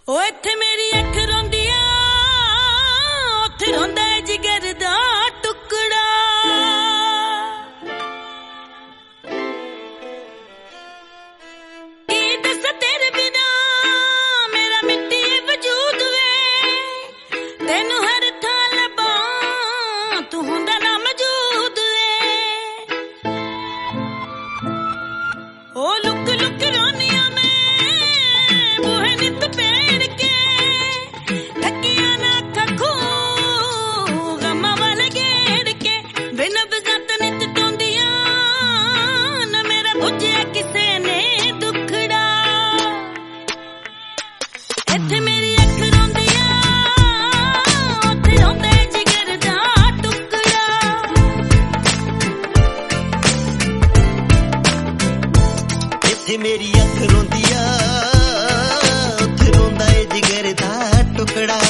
ਓ ਇੱਥੇ ਮੇਰੀ ਅੱਖ ਰੋਂਦੀ ਆ, ਉੱਥੇ ਰੋਂਦਾ ਏ ਜਿਗਰ ਦਾ ਟੁਕੜਾ। ਕੀ ਦੱਸ ਤੇਰੇ ਬਿਨਾ ਮੇਰਾ ਮਿੱਟੀ ਵਜੂਦ ਵੇ, ਤੈਨੂੰ ਹਰ ਥਾਂ ਲੱਭਾਂ ਤੂੰ ਹੁੰਦਾ ਨਾ ਮੌਜੂਦ ਵੇ। ਓ ਲੁੱਕ ਲੁੱਕ ਰੋਨੀ ਆ ਮੈਂ ਬੂਹੇ ਨਿੱਤ ਪੈਣ ਕੇ, ਥੱਕੀਆਂ ਨਾ ਅੱਖਾਂ ਗਮਾਂ ਵੱਲ ਗੇੜ ਕੇ, ਵੇ ਨਬਜ਼ਾਂ ਤਾਂ ਨਿੱਤ ਟੋਂਦੀਆਂ ਨਾ ਮੇਰਾ ਬੁੱਝਿਆ ਕਿਸੇ ਨੇ ਦੁੱਖੜਾ। ਇੱਥੇ ਮੇਰੀ ਅੱਖ ਰੋਂਦੀ ਆ, ਉੱਥੇ ਰੋਂਦਾ ਏ ਜਿਗਰ ਦਾ ਟੁਕੜਾ। ਇੱਥੇ ਮੇਰੀ ਅੱਖ ਰੋਂਦੀ ਆ, ਉੱਥੇ ਰੋਂਦਾ ਏ ਜਿਗਰ ਦਾ ਟੁਕੜਾ।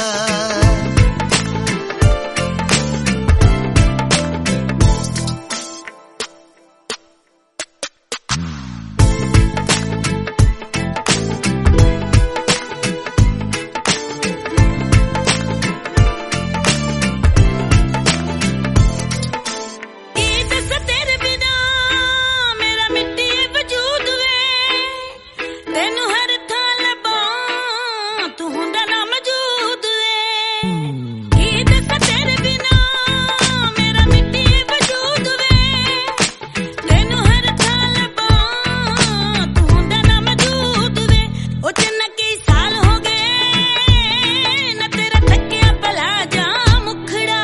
ਕੀ ਦੱਸ ਤੇਰੇ ਬਿਨਾ ਮੇਰਾ ਮਿੱਟੀ ਵਜੂਦ ਵੇ, ਤੈਨੂੰ ਹਰ ਥਾਂ ਲੱਭਾਂ ਤੂੰ ਹੁੰਦਾ ਨਾ ਮੌਜੂਦ ਵੇ। ਕੀ ਦੱਸ ਤੇਰੇ ਬਿਨਾ ਮੇਰਾ ਮਿੱਟੀ ਵਜੂਦ ਵੇ, ਤੈਨੂੰ ਹਰ ਥਾਂ ਲੱਭਾਂ ਤੂੰ ਹੁੰਦਾ ਨਾ ਮੌਜੂਦ ਵੇ। ਉਹ ਚੰਨਾ ਕਈ ਸਾਲ ਹੋ ਗਏ ਨਾ ਤੇਰਾ ਥੱਕਿਆ ਭਲਾ ਜਾ ਮੁਖੜਾ।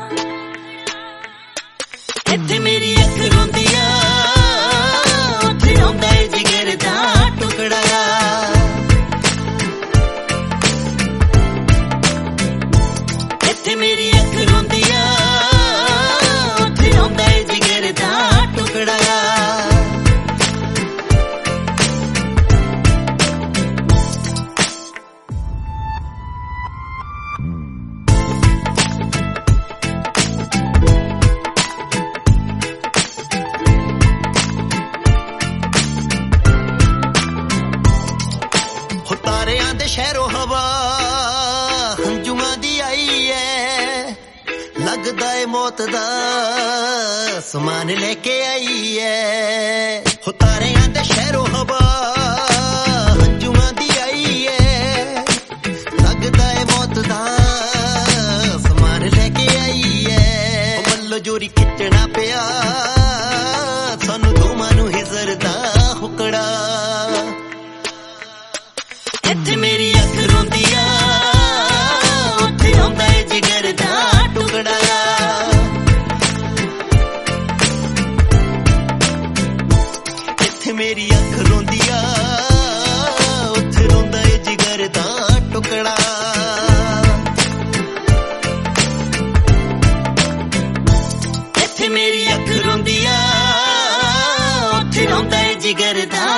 ਇੱਥੇ ਮੇਰੀ ਅੱਖ ਰੋਂਦੀ ਆ, ਉੱਥੇ ਰੋਂਦਾ ਏ ਜਿਗਰ ਦਾ ਟੁਕੜਾ। ਇੱਥੇ ਮੇਰੀ ਅੱਖ ਰੋਂਦੀ ਆ, ਉੱਥੇ ਰੋਂਦਾ ਏ ਜਿਗਰ ਦਾ ਟੁਕੜਾ। ਹੋ ਤਾਰਿਆਂ ਦੇ ਸ਼ਹਿਰੋਂ ਹਵਾ ਹੰਝੂਆਂ ਦੀ ਆਈ ਐ, ਲੱਗਦਾ ਏ ਮੌਤ ਦਾ ਸਮਾਨ ਲੈ ਕੇ ਆਈ ਐ। ਹੋ ਤਾਰਿਆਂ ਦੇ ਸ਼ਹਿਰੋਂ ਹਵਾ ਹੰਝੂਆਂ ਦੀ ਆਈ ਐ, ਲੱਗਦਾ ਏ ਮੌਤ ਦਾ ਸਮਾਨ ਲੈ ਕੇ ਆਈ ਐ। ਉਹ ਮੱਲੋ ਜੋਰੀ ਖਿੱਚਣਾ ਪਿਆ ਸਾਨੂੰ ਦੋਵਾਂ ਨੂੰ ਹਿਜ਼ਰ ਦਾ ਹੁਕੜਾ। ਇੱਥੇ ਮੇਰੀ ਅੱਖ ਰੋਂਦੀ ਆ, ਉੱਥੇ ਰੋਂਦਾ ਏ ਜਿਗਰ ਦਾ ਟੁਕੜਾ। ਇੱਥੇ ਮੇਰੀ ਅੱਖ ਰੋਂਦੀ ਆ, ਉੱਥੇ ਰੋਂਦਾ ਏ ਜਿਗਰ ਦਾ ਟੁਕੜਾ। ਇੱਥੇ ਮੇਰੀ ਅੱਖ ਰੋਂਦੀ ਆ, ਉੱਥੇ ਰੋਂਦਾ ਏ ਜਿਗਰ ਦਾ